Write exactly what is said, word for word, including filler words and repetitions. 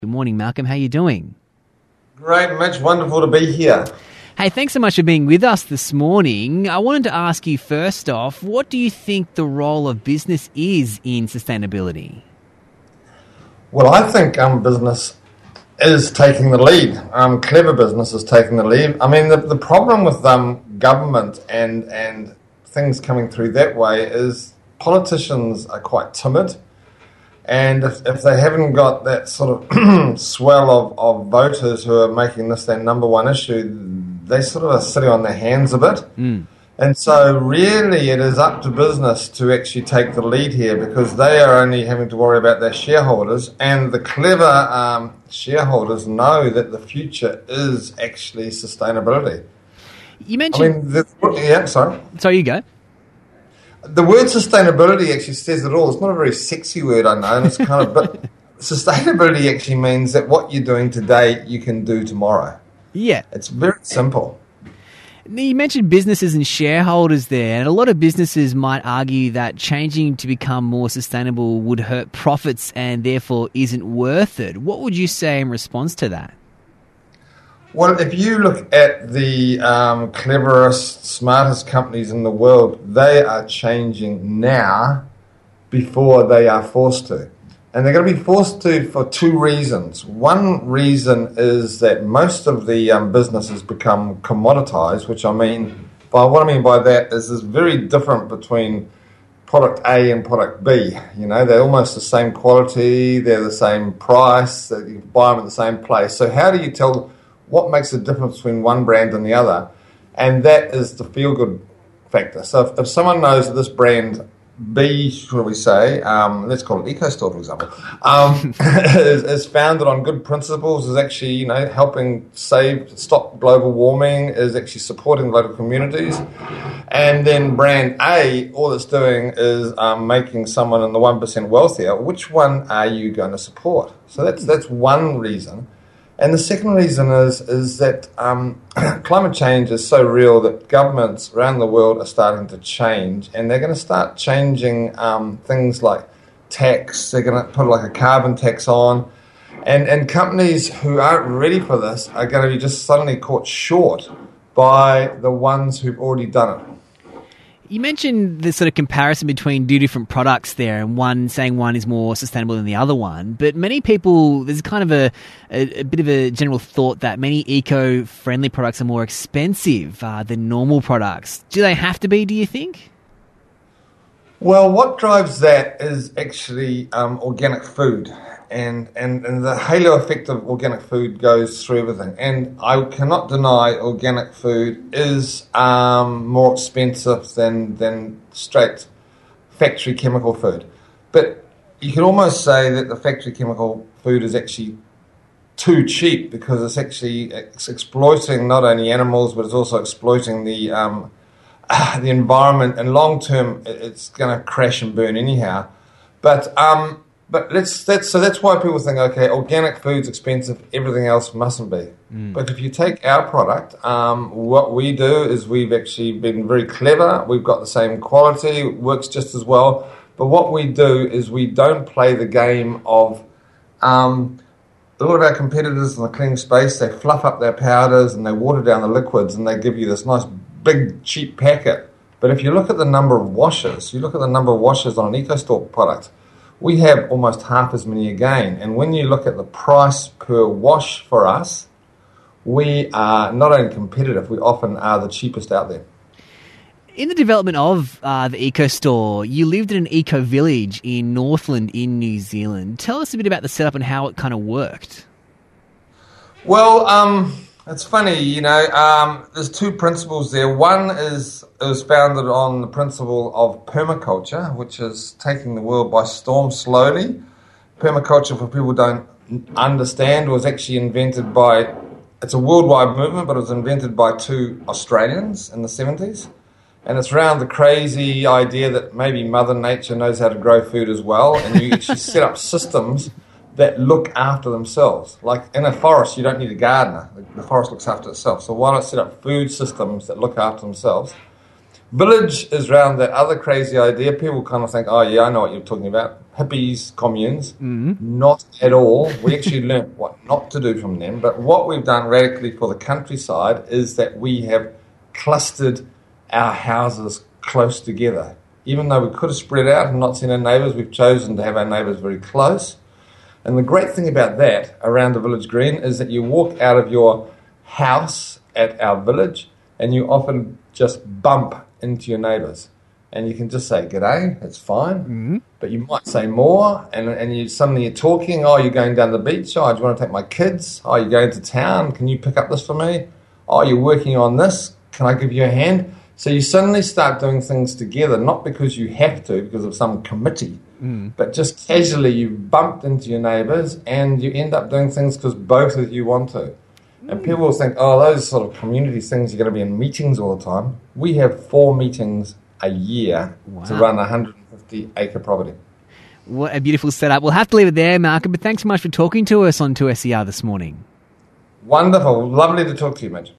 Good morning, Malcolm. How are you doing? Great, Mitch. Wonderful to be here. Hey, thanks so much for being with us this morning. I wanted to ask you first off, what do you think the role of business is in sustainability? Well, I think um, business is taking the lead. Um, clever business is taking the lead. I mean, the, the problem with um, government and, and things coming through that way is politicians are quite timid. And if, if they haven't got that sort of swell of, of voters who are making this their number one issue, they sort of are sitting on their hands a bit. Mm. And so really it is up to business to actually take the lead here, because they are only having to worry about their shareholders, and the clever um, shareholders know that the future is actually sustainability. You mentioned... I mean, the, yeah, sorry. Sorry, you go. The word sustainability actually says it all. It's not a very sexy word, I know, and it's kind of, but sustainability actually means that what you're doing today, you can do tomorrow. Yeah. It's very simple. You mentioned businesses and shareholders there, and a lot of businesses might argue that changing to become more sustainable would hurt profits and therefore isn't worth it. What would you say in response to that? Well, if you look at the um, cleverest, smartest companies in the world, they are changing now before they are forced to. And they're going to be forced to for two reasons. One reason is that most of the um, businesses become commoditized, which I mean, by what I mean by that is there's very different between product A and product B. You know, they're almost the same quality, they're the same price, you buy them at the same place. So how do you tell what makes the difference between one brand and the other? And that is the feel-good factor. So if, if someone knows that this brand B, shall we say, um, let's call it EcoStore, for example, um, is, is founded on good principles, is actually, you know, helping save, stop global warming, is actually supporting local communities, and then brand A, all it's doing is um, making someone in the one percent wealthier, which one are you going to support? So that's that's one reason. And the second reason is is that um, climate change is so real that governments around the world are starting to change, and they're going to start changing um, things like tax. They're going to put like a carbon tax on, and, and companies who aren't ready for this are going to be just suddenly caught short by the ones who've already done it. You mentioned the sort of comparison between two different products there, and one saying one is more sustainable than the other one. But many people, there's kind of a, a, a bit of a general thought that many eco-friendly products are more expensive uh, than normal products. Do they have to be, do you think? Well, what drives that is actually um, organic food. And, and, and the halo effect of organic food goes through everything. And I cannot deny organic food is um, more expensive than, than straight factory chemical food. But you can almost say that the factory chemical food is actually too cheap, because it's actually it's exploiting not only animals, but it's also exploiting the, um, the environment. And long term, it's going to crash and burn anyhow. But... Um, But let's that's so that's why people think, okay, organic food's expensive, everything else mustn't be. Mm. But if you take our product, um, what we do is we've actually been very clever. We've got the same quality, works just as well. But what we do is we don't play the game of um, a lot of our competitors in the cleaning space. They fluff up their powders and they water down the liquids, and they give you this nice big cheap packet. But if you look at the number of washes, you look at the number of washes on an EcoStore product, we have almost half as many again. And when you look at the price per wash for us, we are not only competitive, we often are the cheapest out there. In the development of uh, the EcoStore, you lived in an eco-village in Northland in New Zealand. Tell us a bit about the setup and how it kind of worked. Well, um, it's funny, you know, um, there's two principles there. One is it was founded on the principle of permaculture, which is taking the world by storm slowly. Permaculture, for people who don't understand, was actually invented by, it's a worldwide movement, but it was invented by two Australians in the seventies. And it's around the crazy idea that maybe Mother Nature knows how to grow food as well, and you actually set up systems that look after themselves. Like in a forest, you don't need a gardener. The forest looks after itself. So why not set up food systems that look after themselves? Village is around that other crazy idea. People kind of think, oh, yeah, I know what you're talking about. Hippies, communes. Mm-hmm. Not at all. We actually learnt what not to do from them. But what we've done radically for the countryside is that we have clustered our houses close together. Even though we could have spread out and not seen our neighbours, we've chosen to have our neighbours very close. And the great thing about that around the village green is that you walk out of your house at our village and you often just bump into your neighbours. And you can just say, g'day, it's fine. Mm-hmm. But you might say more, and and you suddenly you're talking, oh, you're going down the beach, oh, do you want to take my kids? Oh, you're going to town, can you pick up this for me? Oh, you're working on this, can I give you a hand? So you suddenly start doing things together, not because you have to, because of some committee, mm. but just casually you've bumped into your neighbours and you end up doing things because both of you want to. And people will think, oh, those sort of community things, you're going to be in meetings all the time. We have four meetings a year wow. to run a one hundred fifty acre property. What a beautiful setup. We'll have to leave it there, Malcolm, but thanks so much for talking to us on two S E R this morning. Wonderful. Lovely to talk to you, Mitch.